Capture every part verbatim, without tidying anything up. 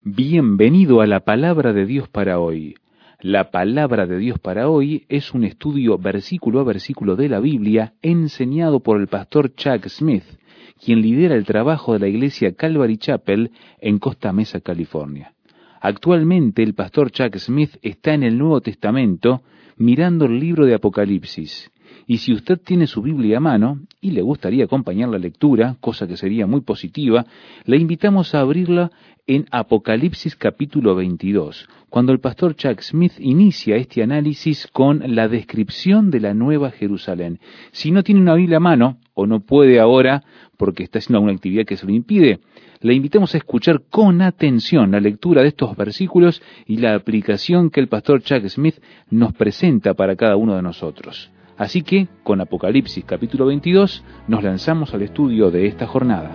Bienvenido a la Palabra de Dios para hoy. La Palabra de Dios para hoy es un estudio versículo a versículo de la Biblia enseñado por el pastor Chuck Smith, quien lidera el trabajo de la iglesia Calvary Chapel en Costa Mesa, California. Actualmente el pastor Chuck Smith está en el Nuevo Testamento mirando el libro de Apocalipsis. Y si usted tiene su Biblia a mano y le gustaría acompañar la lectura, cosa que sería muy positiva, le invitamos a abrirla en Apocalipsis capítulo veintidós, cuando el pastor Chuck Smith inicia este análisis con la descripción de la Nueva Jerusalén. Si no tiene una Biblia a mano, o no puede ahora porque está haciendo alguna actividad que se lo impide, le invitamos a escuchar con atención la lectura de estos versículos y la aplicación que el pastor Chuck Smith nos presenta para cada uno de nosotros. Así que, con Apocalipsis capítulo veintidós, nos lanzamos al estudio de esta jornada.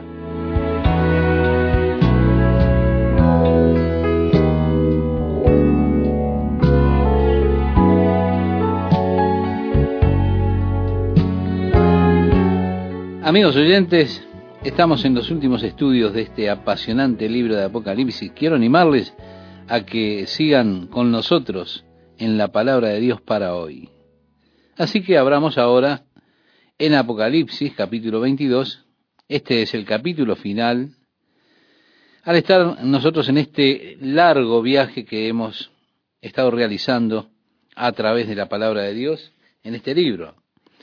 Amigos oyentes, estamos en los últimos estudios de este apasionante libro de Apocalipsis. Quiero animarles a que sigan con nosotros en la palabra de Dios para hoy. Así que abramos ahora en Apocalipsis capítulo veintidós. Este es el capítulo final. Al estar nosotros en este largo viaje que hemos estado realizando a través de la palabra de Dios en este libro,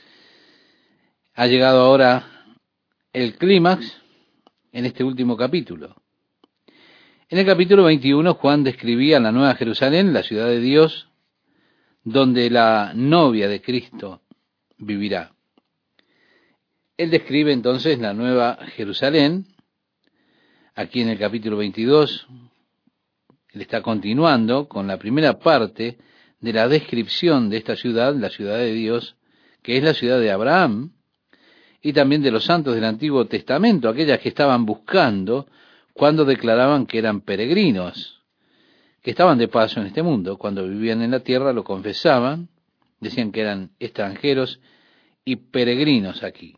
ha llegado ahora el clímax en este último capítulo. En el capítulo veintiuno, Juan describía la Nueva Jerusalén, la ciudad de Dios, donde la novia de Cristo vivirá. Él describe entonces la Nueva Jerusalén. Aquí en el capítulo veintidós, él está continuando con la primera parte de la descripción de esta ciudad, la ciudad de Dios, que es la ciudad de Abraham, y también de los santos del Antiguo Testamento, aquellas que estaban buscando cuando declaraban que eran peregrinos, que estaban de paso en este mundo. Cuando vivían en la tierra lo confesaban, decían que eran extranjeros y peregrinos aquí.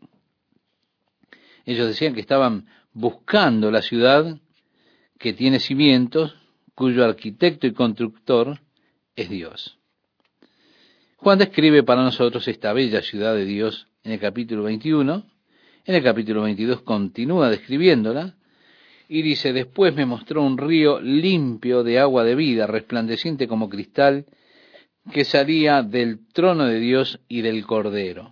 Ellos decían que estaban buscando la ciudad que tiene cimientos, cuyo arquitecto y constructor es Dios. Juan describe para nosotros esta bella ciudad de Dios en el capítulo veintiuno. En el capítulo veintidós continúa describiéndola y dice: después me mostró un río limpio de agua de vida, resplandeciente como cristal, que salía del trono de Dios y del Cordero.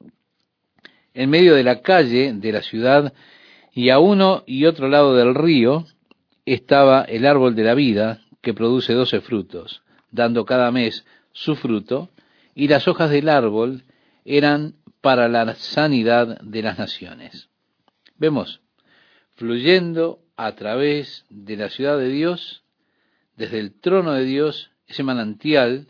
En medio de la calle de la ciudad y a uno y otro lado del río estaba el árbol de la vida, que produce doce frutos, dando cada mes su fruto, y las hojas del árbol eran para la sanidad de las naciones. Vemos, fluyendo a través de la ciudad de Dios, desde el trono de Dios, ese manantial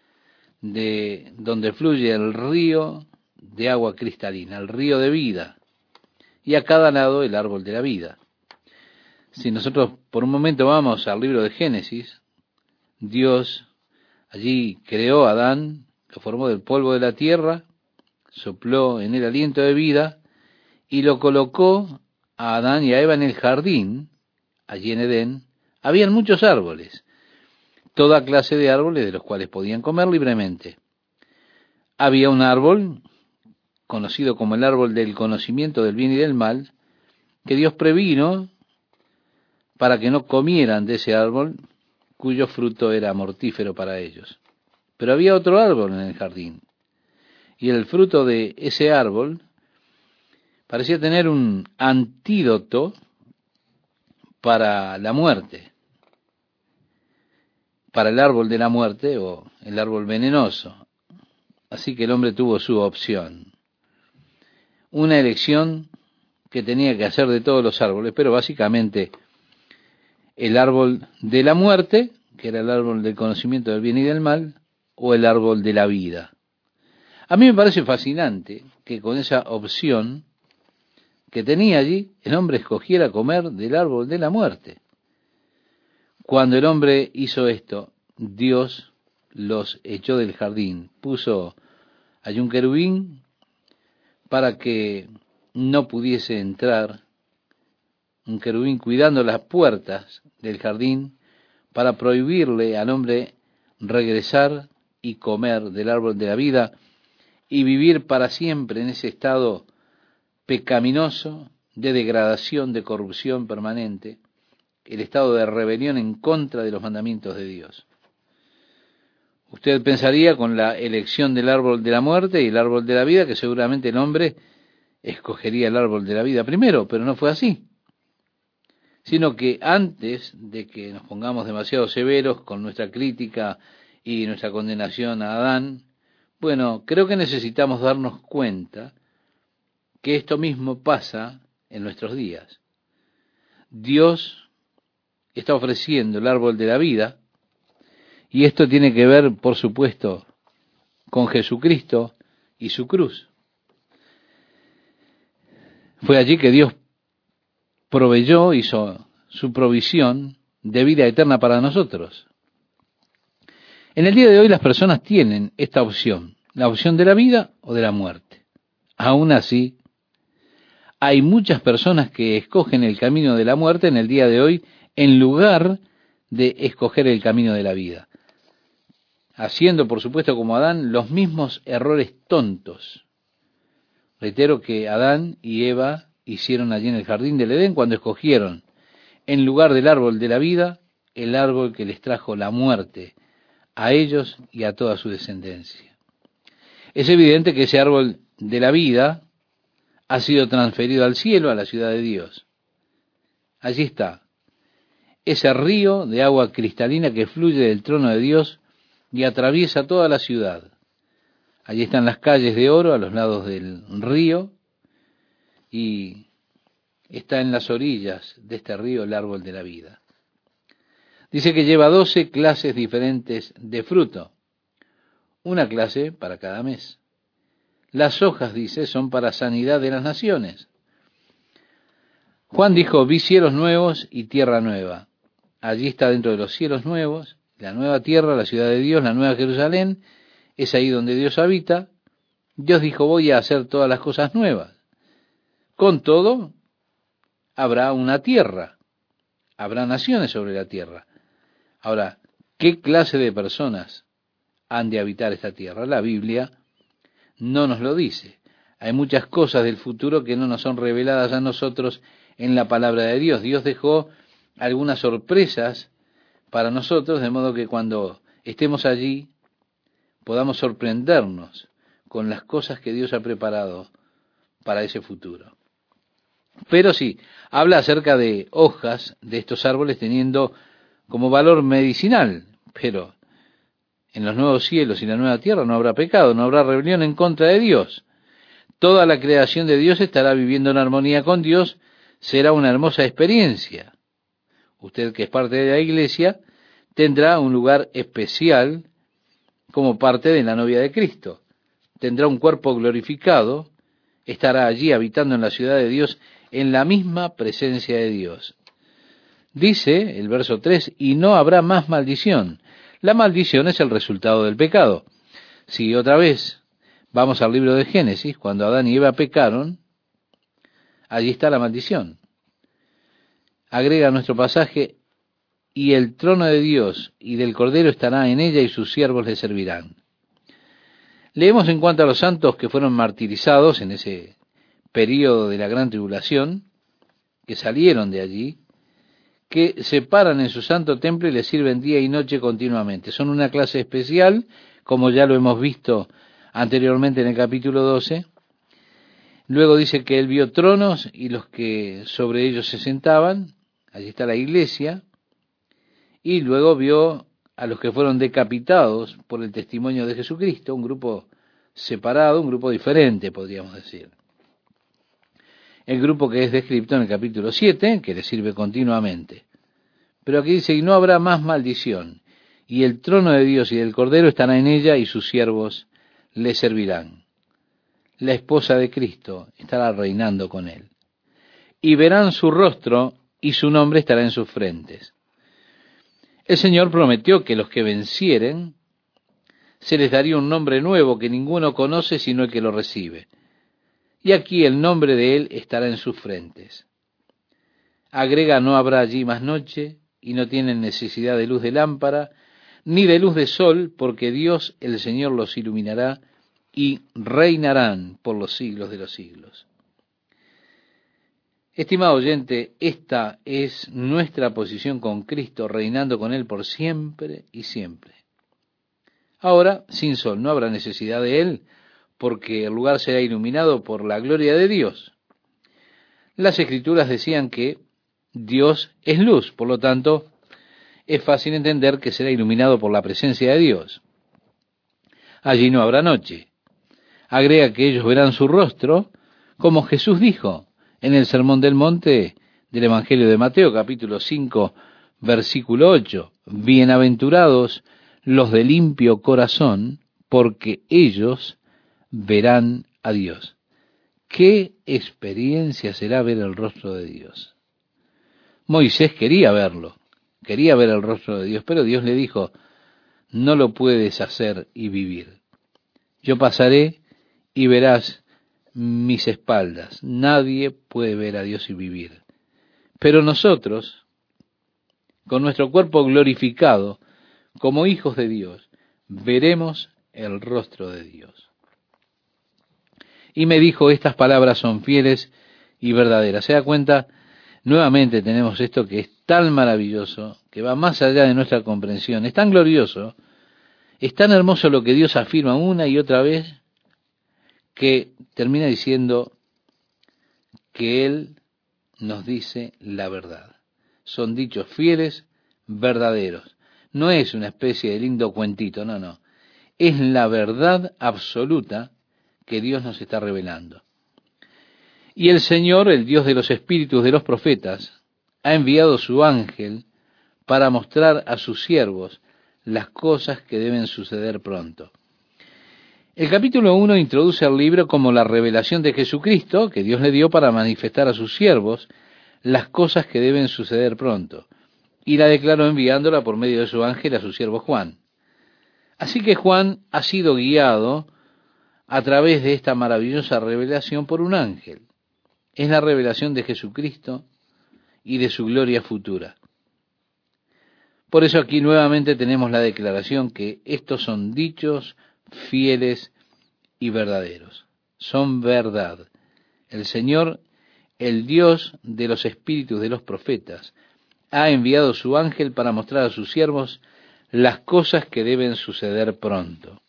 de donde fluye el río de agua cristalina, el río de vida, y a cada lado el árbol de la vida. Si nosotros por un momento vamos al libro de Génesis, Dios allí creó a Adán, lo formó del polvo de la tierra, sopló en él aliento de vida y lo colocó a Adán y a Eva en el jardín. Allí en Edén habían muchos árboles, toda clase de árboles de los cuales podían comer libremente. Había un árbol conocido como el árbol del conocimiento del bien y del mal, que Dios previno para que no comieran de ese árbol, cuyo fruto era mortífero para ellos. Pero había otro árbol en el jardín, y el fruto de ese árbol parecía tener un antídoto para la muerte, para el árbol de la muerte o el árbol venenoso. Así que el hombre tuvo su opción, una elección que tenía que hacer de todos los árboles, pero básicamente el árbol de la muerte, que era el árbol del conocimiento del bien y del mal, o el árbol de la vida. A mí me parece fascinante que con esa opción que tenía allí, el hombre escogiera comer del árbol de la muerte. Cuando el hombre hizo esto, Dios los echó del jardín, puso allí un querubín para que no pudiese entrar un querubín cuidando las puertas del jardín para prohibirle al hombre regresar y comer del árbol de la vida y vivir para siempre en ese estado pecaminoso, de degradación, de corrupción permanente, el estado de rebelión en contra de los mandamientos de Dios. Usted pensaría con la elección del árbol de la muerte y el árbol de la vida que seguramente el hombre escogería el árbol de la vida primero, pero no fue así. Sino que antes de que nos pongamos demasiado severos con nuestra crítica y nuestra condenación a Adán, bueno, creo que necesitamos darnos cuenta que esto mismo pasa en nuestros días. Dios está ofreciendo el árbol de la vida, y esto tiene que ver, por supuesto, con Jesucristo y su cruz. Fue allí que Dios proveyó, hizo su provisión de vida eterna para nosotros. En el día de hoy las personas tienen esta opción, la opción de la vida o de la muerte. Aún así, hay muchas personas que escogen el camino de la muerte en el día de hoy en lugar de escoger el camino de la vida, haciendo, por supuesto, como Adán, los mismos errores tontos. Reitero que Adán y Eva hicieron allí en el jardín del Edén cuando escogieron, en lugar del árbol de la vida, el árbol que les trajo la muerte a ellos y a toda su descendencia. Es evidente que ese árbol de la vida ha sido transferido al cielo, a la ciudad de Dios. Allí está, ese río de agua cristalina que fluye del trono de Dios y atraviesa toda la ciudad. Allí están las calles de oro a los lados del río y está en las orillas de este río el árbol de la vida. Dice que lleva doce clases diferentes de fruto, una clase para cada mes. Las hojas, dice, son para sanidad de las naciones. Juan dijo, vi cielos nuevos y tierra nueva. Allí está dentro de los cielos nuevos, la nueva tierra, la ciudad de Dios, la nueva Jerusalén, es ahí donde Dios habita. Dios dijo, voy a hacer todas las cosas nuevas. Con todo, habrá una tierra, habrá naciones sobre la tierra. Ahora, ¿qué clase de personas han de habitar esta tierra? La Biblia no nos lo dice. Hay muchas cosas del futuro que no nos son reveladas a nosotros en la palabra de Dios. Dios dejó algunas sorpresas para nosotros, de modo que cuando estemos allí podamos sorprendernos con las cosas que Dios ha preparado para ese futuro. Pero sí, habla acerca de hojas de estos árboles teniendo como valor medicinal, pero en los nuevos cielos y la nueva tierra no habrá pecado, no habrá rebelión en contra de Dios. Toda la creación de Dios estará viviendo en armonía con Dios, será una hermosa experiencia. Usted, que es parte de la iglesia, tendrá un lugar especial como parte de la novia de Cristo. Tendrá un cuerpo glorificado, estará allí habitando en la ciudad de Dios en la misma presencia de Dios. Dice el verso tres, y no habrá más maldición. La maldición es el resultado del pecado. Si otra vez vamos al libro de Génesis, cuando Adán y Eva pecaron, allí está la maldición. Agrega nuestro pasaje, y el trono de Dios y del Cordero estará en ella y sus siervos le servirán. Leemos en cuanto a los santos que fueron martirizados en ese período de la gran tribulación, que salieron de allí, que se paran en su santo templo y le sirven día y noche continuamente. Son una clase especial, como ya lo hemos visto anteriormente en el capítulo doce. Luego dice que él vio tronos y los que sobre ellos se sentaban, allí está la iglesia, y luego vio a los que fueron decapitados por el testimonio de Jesucristo, un grupo separado, un grupo diferente, podríamos decir. El grupo que es descrito en el capítulo siete, que le sirve continuamente. Pero aquí dice, y no habrá más maldición, y el trono de Dios y del Cordero estará en ella, y sus siervos le servirán. La esposa de Cristo estará reinando con él. Y verán su rostro, y su nombre estará en sus frentes. El Señor prometió que los que vencieren, se les daría un nombre nuevo que ninguno conoce sino el que lo recibe. Y aquí el nombre de Él estará en sus frentes. Agrega, no habrá allí más noche, y no tienen necesidad de luz de lámpara, ni de luz de sol, porque Dios el Señor los iluminará, y reinarán por los siglos de los siglos. Estimado oyente, esta es nuestra posición con Cristo, reinando con Él por siempre y siempre. Ahora, sin sol, no habrá necesidad de Él, porque el lugar será iluminado por la gloria de Dios. Las Escrituras decían que Dios es luz, por lo tanto, es fácil entender que será iluminado por la presencia de Dios. Allí no habrá noche. Agrega que ellos verán su rostro, como Jesús dijo en el Sermón del Monte del Evangelio de Mateo, capítulo cinco, versículo ocho. Bienaventurados los de limpio corazón, porque ellos verán a Dios. ¿Qué experiencia será ver el rostro de Dios? Moisés quería verlo, quería ver el rostro de Dios, pero Dios le dijo, no lo puedes hacer y vivir. Yo pasaré y verás mis espaldas. Nadie puede ver a Dios y vivir. Pero nosotros, con nuestro cuerpo glorificado, como hijos de Dios, veremos el rostro de Dios. Y me dijo, estas palabras son fieles y verdaderas. ¿Se da cuenta? Nuevamente tenemos esto que es tan maravilloso, que va más allá de nuestra comprensión. Es tan glorioso, es tan hermoso lo que Dios afirma una y otra vez, que termina diciendo que Él nos dice la verdad. Son dichos fieles, verdaderos. No es una especie de lindo cuentito, no, no. Es la verdad absoluta que Dios nos está revelando. Y el Señor, el Dios de los espíritus de los profetas, ha enviado su ángel para mostrar a sus siervos las cosas que deben suceder pronto. El capítulo uno introduce al libro como la revelación de Jesucristo, que Dios le dio para manifestar a sus siervos las cosas que deben suceder pronto, y la declaró enviándola por medio de su ángel a su siervo Juan. Así que Juan ha sido guiado a través de esta maravillosa revelación por un ángel. Es la revelación de Jesucristo y de su gloria futura. Por eso aquí nuevamente tenemos la declaración que estos son dichos fieles y verdaderos. Son verdad. El Señor, el Dios de los espíritus de los profetas, ha enviado su ángel para mostrar a sus siervos las cosas que deben suceder pronto.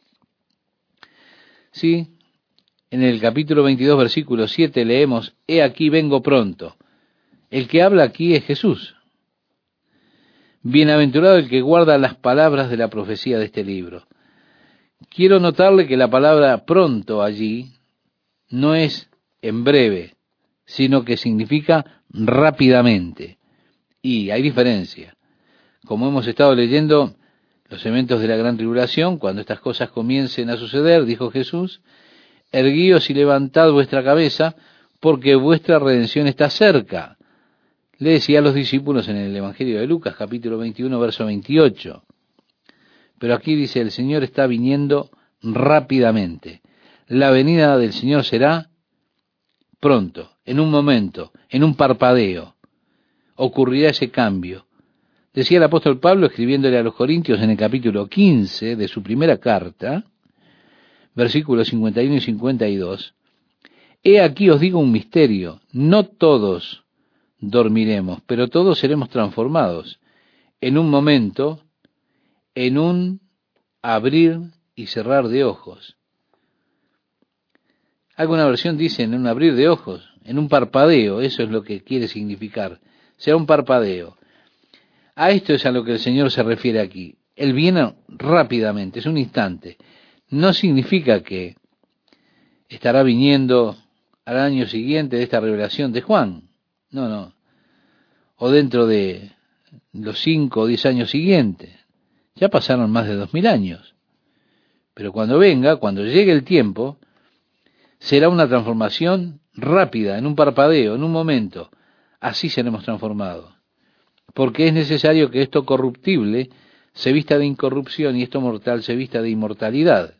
Sí, en el capítulo veintidós, versículo siete leemos, He aquí vengo pronto. El que habla aquí es Jesús. Bienaventurado el que guarda las palabras de la profecía de este libro. Quiero notarle que la palabra pronto allí no es en breve, sino que significa rápidamente. Y hay diferencia. Como hemos estado leyendo los eventos de la gran tribulación, cuando estas cosas comiencen a suceder, dijo Jesús, erguíos y levantad vuestra cabeza, porque vuestra redención está cerca. Le decía a los discípulos en el Evangelio de Lucas, capítulo veintiuno, verso veintiocho. Pero aquí dice, el Señor está viniendo rápidamente. La venida del Señor será pronto, en un momento, en un parpadeo. Ocurrirá ese cambio. Decía el apóstol Pablo, escribiéndole a los Corintios en el capítulo quince de su primera carta, versículos cincuenta y uno y cincuenta y dos, He aquí os digo un misterio, no todos dormiremos, pero todos seremos transformados en un momento, en un abrir y cerrar de ojos. Alguna versión dice en un abrir de ojos, en un parpadeo, eso es lo que quiere significar, será un parpadeo. A esto es a lo que el Señor se refiere aquí. Él viene rápidamente, es un instante. No significa que estará viniendo al año siguiente de esta revelación de Juan. No, no. O dentro de los cinco o diez años siguientes. Ya pasaron más de dos mil años. Pero cuando venga, cuando llegue el tiempo, será una transformación rápida, en un parpadeo, en un momento. Así seremos transformados. Porque es necesario que esto corruptible se vista de incorrupción y esto mortal se vista de inmortalidad.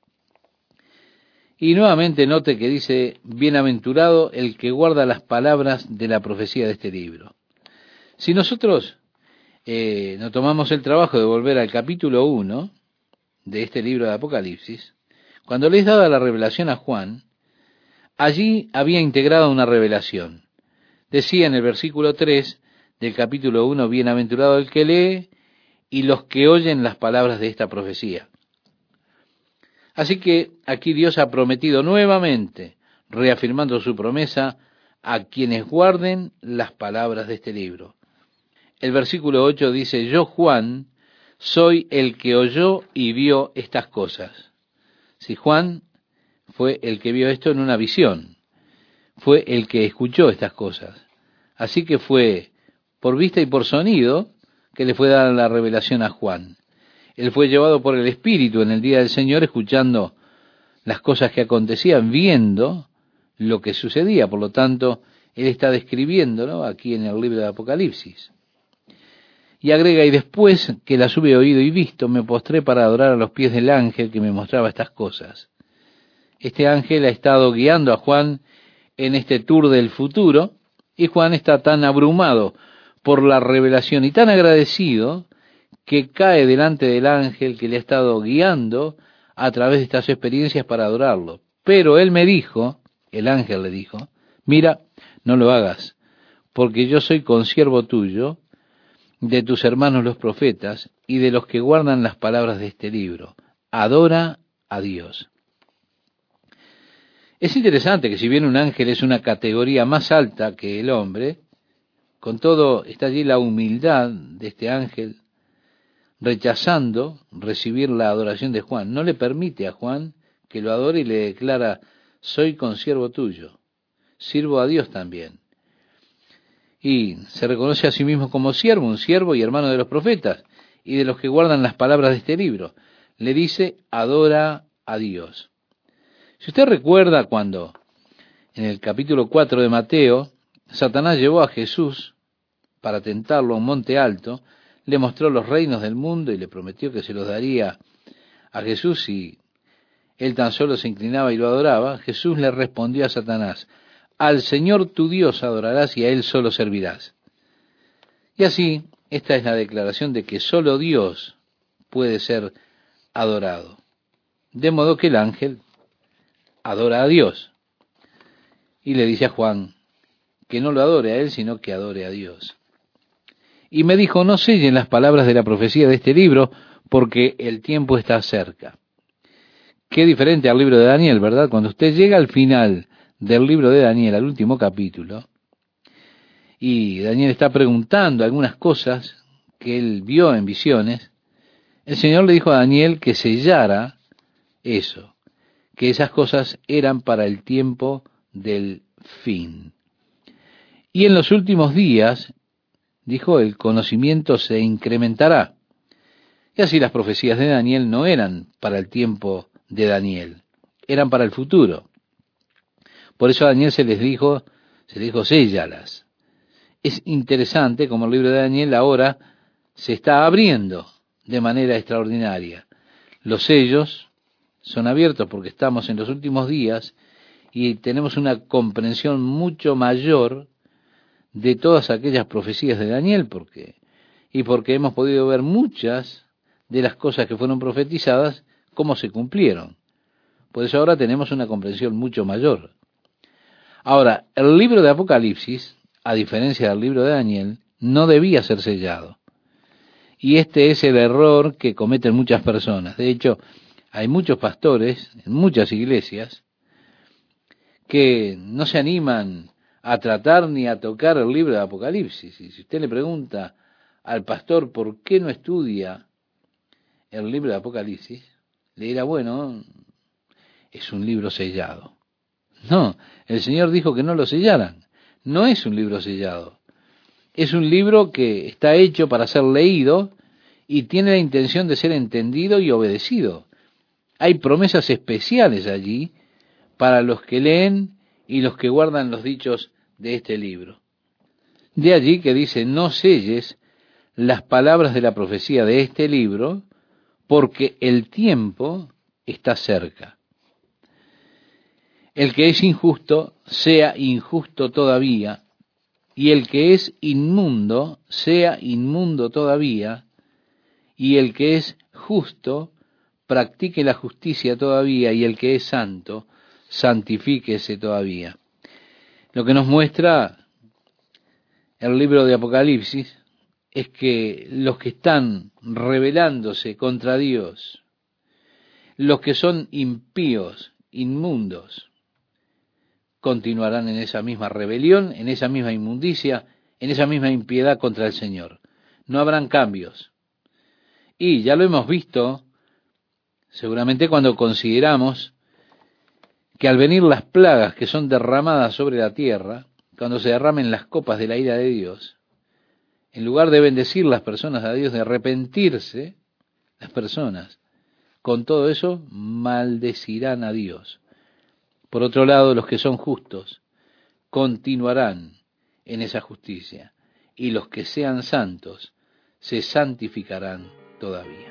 Y nuevamente note que dice, bienaventurado el que guarda las palabras de la profecía de este libro. Si nosotros eh, nos tomamos el trabajo de volver al capítulo uno de este libro de Apocalipsis, cuando les daba la revelación a Juan, allí había integrado una revelación. Decía en el versículo tres del capítulo uno, bienaventurado el que lee y los que oyen las palabras de esta profecía. Así que aquí Dios ha prometido nuevamente, reafirmando su promesa, a quienes guarden las palabras de este libro. El versículo ocho dice, yo Juan soy el que oyó y vio estas cosas. Si Juan fue el que vio esto en una visión, fue el que escuchó estas cosas. Así que fue por vista y por sonido que le fue dada la revelación a Juan. Él fue llevado por el Espíritu en el día del Señor, escuchando las cosas que acontecían, viendo lo que sucedía. Por lo tanto, él está describiéndolo aquí en el libro de Apocalipsis. Y agrega, y después que las hube oído y visto, me postré para adorar a los pies del ángel que me mostraba estas cosas. Este ángel ha estado guiando a Juan en este tour del futuro, y Juan está tan abrumado por la revelación y tan agradecido que cae delante del ángel que le ha estado guiando a través de estas experiencias para adorarlo. Pero él me dijo, el ángel le dijo, mira, no lo hagas, porque yo soy consiervo tuyo, de tus hermanos los profetas, y de los que guardan las palabras de este libro. Adora a Dios. Es interesante que si bien un ángel es una categoría más alta que el hombre, con todo está allí la humildad de este ángel, rechazando recibir la adoración de Juan. No le permite a Juan que lo adore y le declara, soy consiervo tuyo, sirvo a Dios también. Y se reconoce a sí mismo como siervo, un siervo y hermano de los profetas, y de los que guardan las palabras de este libro. Le dice, adora a Dios. Si usted recuerda cuando, en el capítulo cuatro de Mateo, Satanás llevó a Jesús para tentarlo a un monte alto, le mostró los reinos del mundo y le prometió que se los daría a Jesús si él tan solo se inclinaba y lo adoraba. Jesús le respondió a Satanás, al Señor tu Dios adorarás y a Él solo servirás. Y así, esta es la declaración de que solo Dios puede ser adorado. De modo que el ángel adora a Dios. Y le dice a Juan que no lo adore a él, sino que adore a Dios. Y me dijo, no sellen las palabras de la profecía de este libro, porque el tiempo está cerca. Qué diferente al libro de Daniel, ¿verdad? Cuando usted llega al final del libro de Daniel, al último capítulo, y Daniel está preguntando algunas cosas que él vio en visiones, el Señor le dijo a Daniel que sellara eso, que esas cosas eran para el tiempo del fin. Y en los últimos días, dijo, el conocimiento se incrementará. Y así las profecías de Daniel no eran para el tiempo de Daniel, eran para el futuro. Por eso a Daniel se les dijo, se le dijo, séllalas. Es interesante como el libro de Daniel ahora se está abriendo de manera extraordinaria. Los sellos son abiertos porque estamos en los últimos días y tenemos una comprensión mucho mayor de todas aquellas profecías de Daniel, porque y porque hemos podido ver muchas de las cosas que fueron profetizadas, cómo se cumplieron. Por eso ahora tenemos una comprensión mucho mayor. Ahora, el libro de Apocalipsis, a diferencia del libro de Daniel, no debía ser sellado. Y este es el error que cometen muchas personas. De hecho, hay muchos pastores en muchas iglesias que no se animan a tratar ni a tocar el libro de Apocalipsis. Y si usted le pregunta al pastor por qué no estudia el libro de Apocalipsis, le dirá, bueno, es un libro sellado. No, el Señor dijo que no lo sellaran. No es un libro sellado. Es un libro que está hecho para ser leído y tiene la intención de ser entendido y obedecido. Hay promesas especiales allí para los que leen y los que guardan los dichos de este libro. De allí que dice, no selles las palabras de la profecía de este libro, porque el tiempo está cerca. El que es injusto, sea injusto todavía, y el que es inmundo sea inmundo todavía, y el que es justo practique la justicia todavía, y el que es santo santifíquese todavía. Lo que nos muestra el libro de Apocalipsis es que los que están rebelándose contra Dios, los que son impíos, inmundos, continuarán en esa misma rebelión, en esa misma inmundicia, en esa misma impiedad contra el Señor. No habrán cambios. Y ya lo hemos visto, seguramente cuando consideramos que al venir las plagas que son derramadas sobre la tierra, cuando se derramen las copas de la ira de Dios, en lugar de bendecir las personas a Dios, de arrepentirse las personas, con todo eso maldecirán a Dios. Por otro lado, los que son justos continuarán en esa justicia, y los que sean santos se santificarán todavía.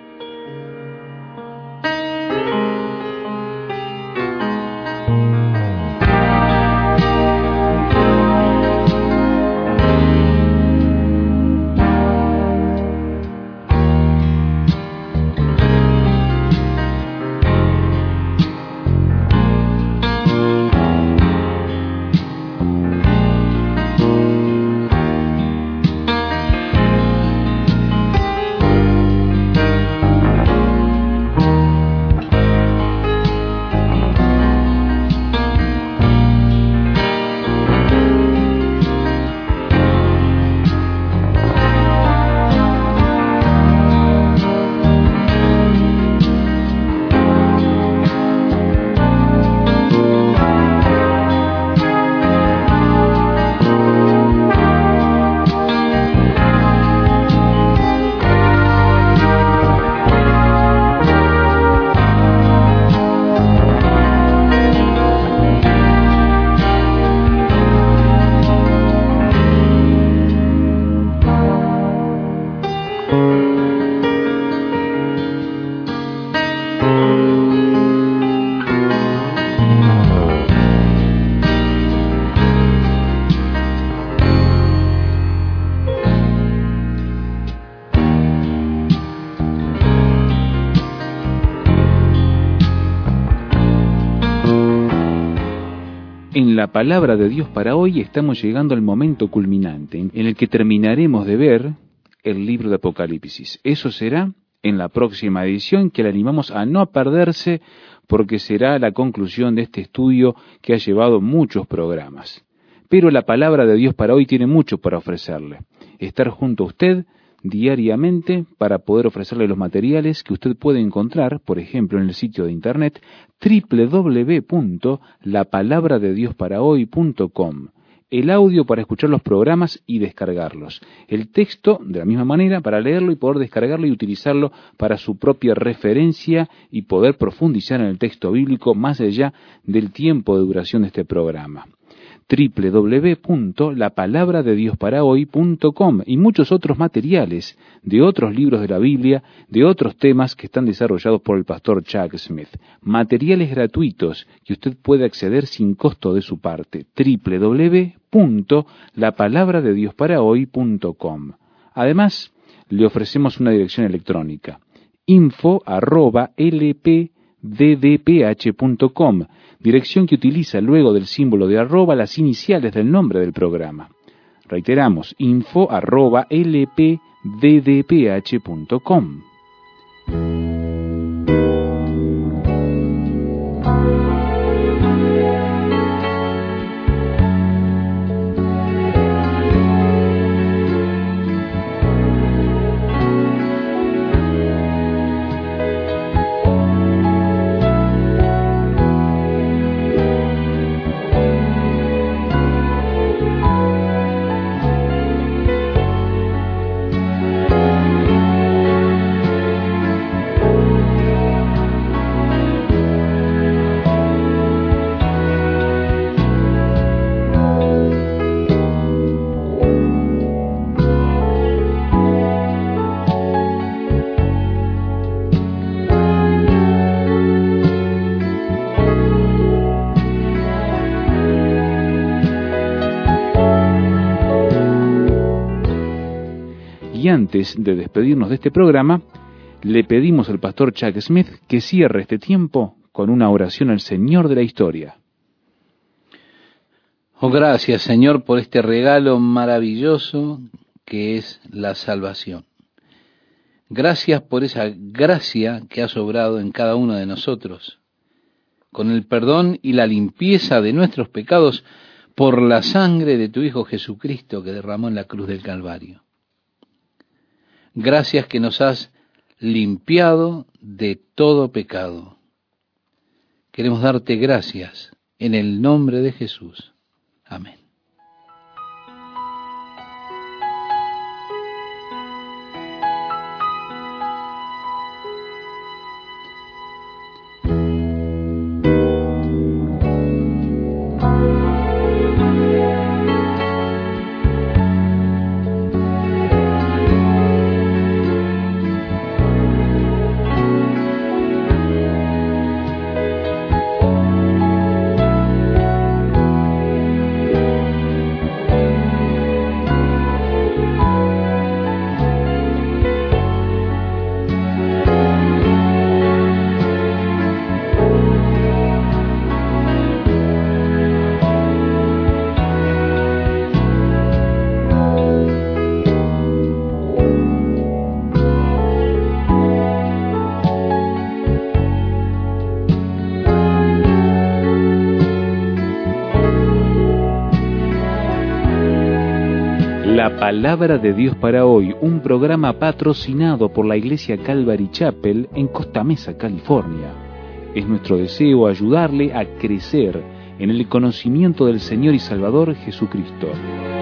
En la palabra de Dios para hoy estamos llegando al momento culminante, en el que terminaremos de ver el libro de Apocalipsis. Eso será en la próxima edición, que le animamos a no perderse, porque será la conclusión de este estudio que ha llevado muchos programas. Pero la palabra de Dios para hoy tiene mucho para ofrecerle. Estar junto a usted diariamente para poder ofrecerle los materiales que usted puede encontrar, por ejemplo, en el sitio de internet doble u doble u doble u punto la palabra de dios para hoy punto com, el audio para escuchar los programas y descargarlos, el texto de la misma manera para leerlo y poder descargarlo y utilizarlo para su propia referencia y poder profundizar en el texto bíblico más allá del tiempo de duración de este programa. doble u doble u doble u punto la palabra de dios para hoy punto com y muchos otros materiales de otros libros de la Biblia, de otros temas que están desarrollados por el pastor Chuck Smith. Materiales gratuitos que usted puede acceder sin costo de su parte. doble u doble u doble u punto la palabra de dios para hoy punto com. Además, le ofrecemos una dirección electrónica. info arroba l p d d p h punto com, dirección que utiliza luego del símbolo de arroba las iniciales del nombre del programa. Reiteramos, info arroba l p d d p h punto com. antes de despedirnos de este programa, le pedimos al pastor Chuck Smith que cierre este tiempo con una oración al Señor de la historia. Oh, gracias, Señor, por este regalo maravilloso que es la salvación. Gracias por esa gracia que has obrado en cada uno de nosotros, con el perdón y la limpieza de nuestros pecados por la sangre de tu Hijo Jesucristo que derramó en la cruz del Calvario. Gracias que nos has limpiado de todo pecado. Queremos darte gracias en el nombre de Jesús. Amén. La Palabra de Dios para hoy, un programa patrocinado por la Iglesia Calvary Chapel en Costa Mesa, California. Es nuestro deseo ayudarle a crecer en el conocimiento del Señor y Salvador Jesucristo.